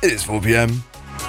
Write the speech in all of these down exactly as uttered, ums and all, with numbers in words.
is four p.m.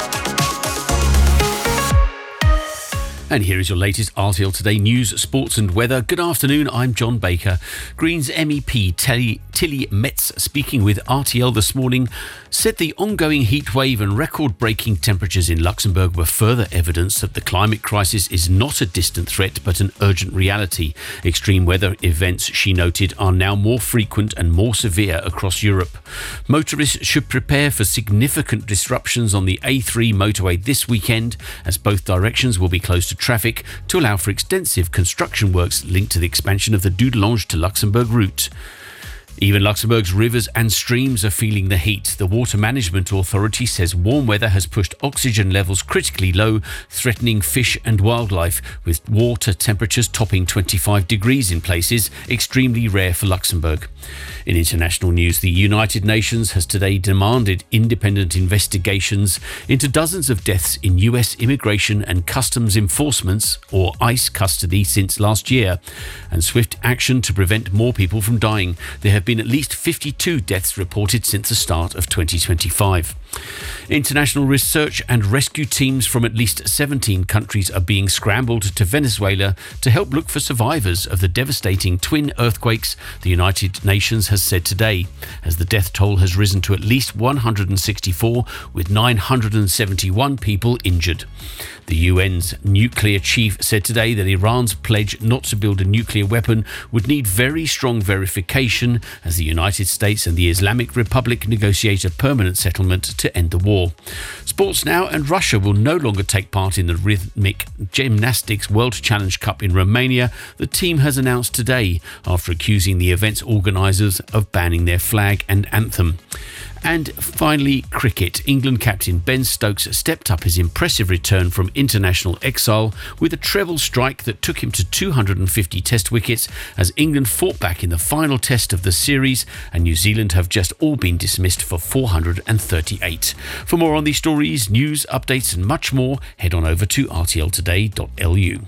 And here is your latest R T L Today news, sports and weather. Good afternoon, I'm John Baker. Greens M E P Tilly, Tilly Metz, speaking with R T L this morning, said the ongoing heat wave and record-breaking temperatures in Luxembourg were further evidence that the climate crisis is not a distant threat but an urgent reality. Extreme weather events, she noted, are now more frequent and more severe across Europe. Motorists should prepare for significant disruptions on the A three motorway this weekend, as both directions will be closed to traffic to allow for extensive construction works linked to the expansion of the Dudelange to Luxembourg route. Even Luxembourg's rivers and streams are feeling the heat. The Water Management Authority says warm weather has pushed oxygen levels critically low, threatening fish and wildlife, with water temperatures topping twenty-five degrees in places, extremely rare for Luxembourg. In international news, the United Nations has today demanded independent investigations into dozens of deaths in U S Immigration and Customs Enforcement's, or ICE, custody since last year, and swift action to prevent more people from dying. There have been at least fifty-two deaths reported since the start of twenty twenty-five. International research and rescue teams from at least seventeen countries are being scrambled to Venezuela to help look for survivors of the devastating twin earthquakes, the United Nations has said today, as the death toll has risen to at least one hundred sixty-four, with nine hundred seventy-one people injured. The U N's nuclear chief said today that Iran's pledge not to build a nuclear weapon would need very strong verification as the United States and the Islamic Republic negotiate a permanent settlement to end the war. Sports now, and Russia will no longer take part in the Rhythmic Gymnastics World Challenge Cup in Romania, the team has announced today, after accusing the event's organisers of banning their flag and anthem. And finally, cricket. England captain Ben Stokes stepped up his impressive return from international exile with a treble strike that took him to two hundred fifty test wickets as England fought back in the final test of the series, and New Zealand have just all been dismissed for four hundred thirty-eight. For more on these stories, news, updates and much more, head on over to r t l today dot l u.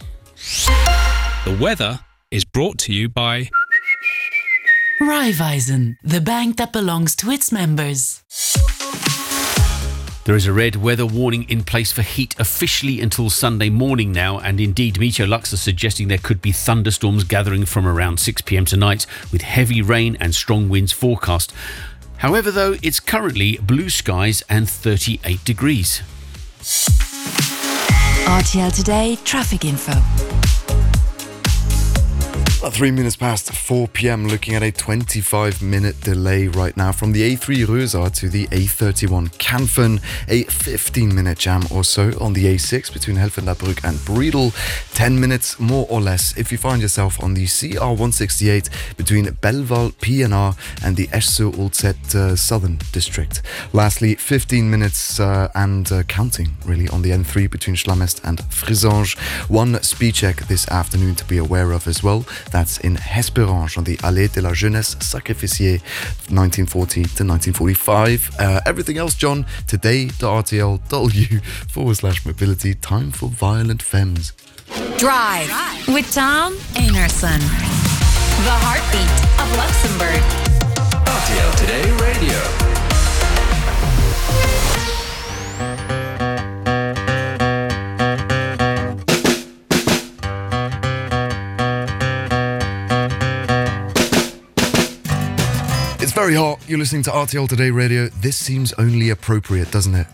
The weather is brought to you by Raiffeisen, the bank that belongs to its members. There is a red weather warning in place for heat officially until Sunday morning now, and indeed Meteorlux are suggesting there could be thunderstorms gathering from around six p.m. tonight, with heavy rain and strong winds forecast. However, though, it's currently blue skies and thirty-eight degrees. R T L Today traffic info. Three minutes past four p.m. looking at a twenty-five minute delay right now from the A three Rösa to the A thirty-one Canfin, a fifteen minute jam or so on the A six between Helfendabrück and Breedel, ten minutes more or less if you find yourself on the C R one sixty-eight between Belval, P N R and the Esch-sur-Alzette uh, Southern District. Lastly, fifteen minutes uh, and uh, counting really on the N three between Schlamest and Frisange. One speed check this afternoon to be aware of as well. That's in Hesperange on the Allée de la Jeunesse Sacrificiée, nineteen forty to nineteen forty-five. Uh, everything else, John, today.rtl.lu forward slash mobility. Time for Violent Femmes. Drive with Tom Einarson. The heartbeat of Luxembourg. R T L Today Radio. It's very hot. You're listening to R T L Today Radio. This seems only appropriate, doesn't it?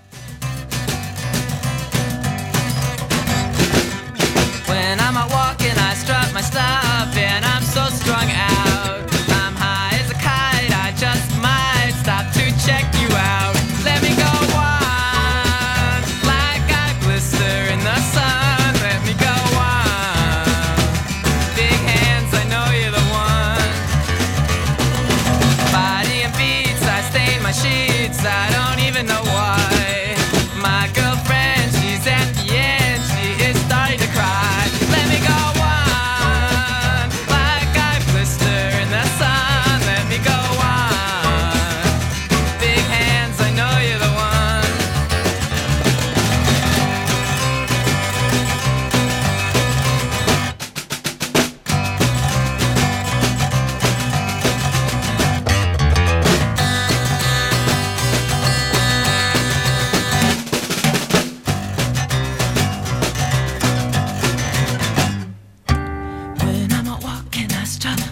When I'm out walking, I strut my stuff, and I'm so strung out. I'm high as a kite, I just might stop to check you out. Let me go on, like I blister in the sun. Let me go on, big hands, I know you're the one. Body and beats, I stain my sheets, I don't even know why. My girlfriend, she's at the end, she is starting to cry. Let me go on,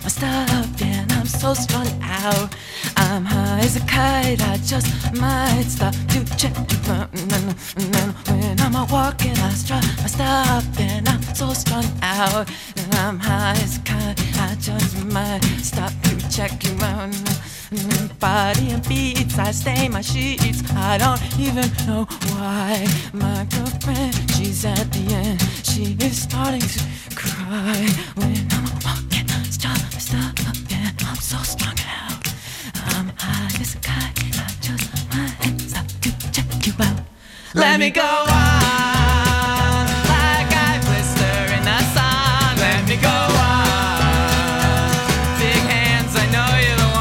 my stuff and I'm so strung out. I'm high as a kite, I just might stop to check. When I'm out walking, I strut my stuff and I'm so strung out. And I'm high as a kite, I just might stop to check you out. Body and beats, I stain my sheets. I don't even know why. My girlfriend, she's at the end. She is starting to cry. When I'm walking, stop, stop, and I'm so strung out. I'm high as a kite, I just might stop to check you out. Let me go on, like I blister in the sun. Let me go on, big hands, I know you're the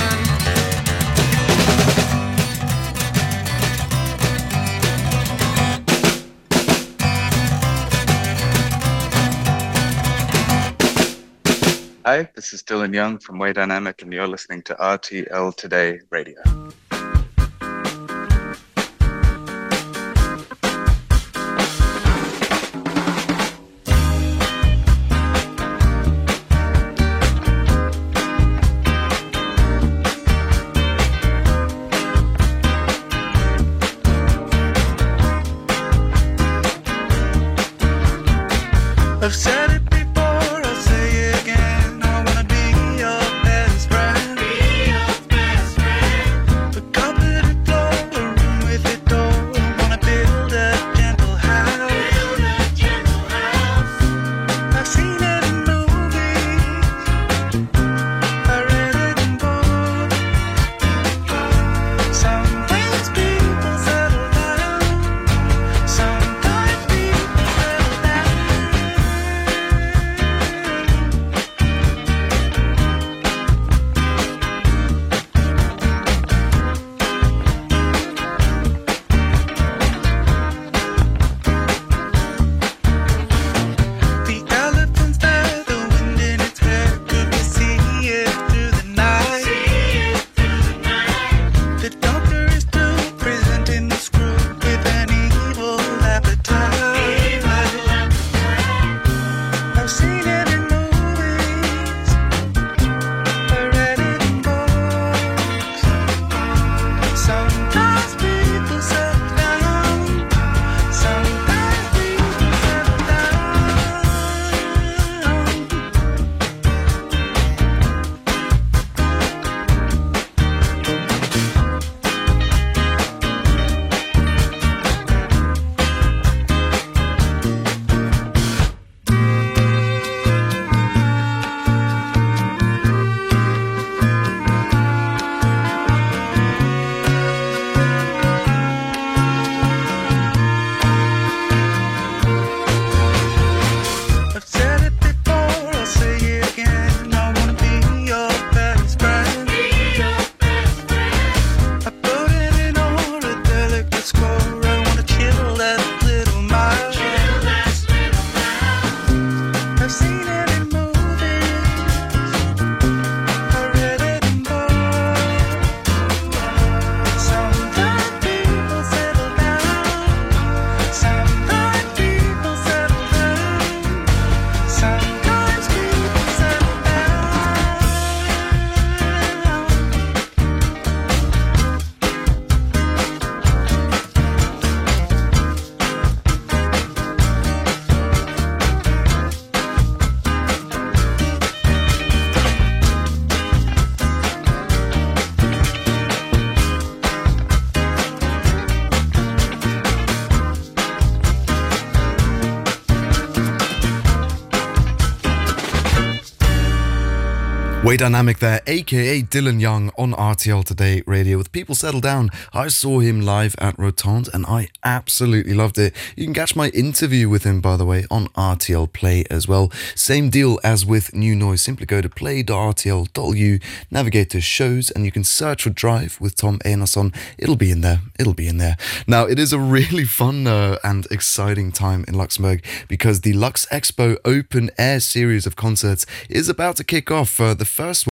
Hi, this is Dylan Young from Way Dynamic, and you're listening to R T L Today Radio. I've said it before, I'll say it again. I wanna be your best friend. Be your best friend. The carpeted floor, a room with a door. I wanna build a gentle house. Build a gentle house. I've seen it in movies. I read it in books. Sometimes people settle down. Sometimes people settle down. The elephant's there, the wind in its hair. Could we see it through the night? See it through the night. The doctor is still presenting the screw with an evil appetite. Evil appetite. I've seen it in movies. I read it in books. Sometimes people settle down. Sometimes people settle down. I've said it before, I'll say it again. I wanna be your best friend. Be your best friend. I put it in on a delicate score. I wanna chill that little mile. Chill that little mile. I've seen it in movies. I read it in books. Sometimes people settle down. Sometimes people settle down. Sometimes people settle down. Way Dynamic there, aka Dylan Young on R T L Today Radio with People Settle Down. I saw him live at Rotonde and I absolutely loved it. You can catch my interview with him, by the way, on R T L Play as well. Same deal as with New Noise. Simply go to play dot r t l dot u, navigate to shows, and you can search for Drive with Tom Einarsson. It'll be in there. It'll be in there. Now, it is a really fun uh, and exciting time in Luxembourg because the Lux Expo Open Air series of concerts is about to kick off. Uh, the first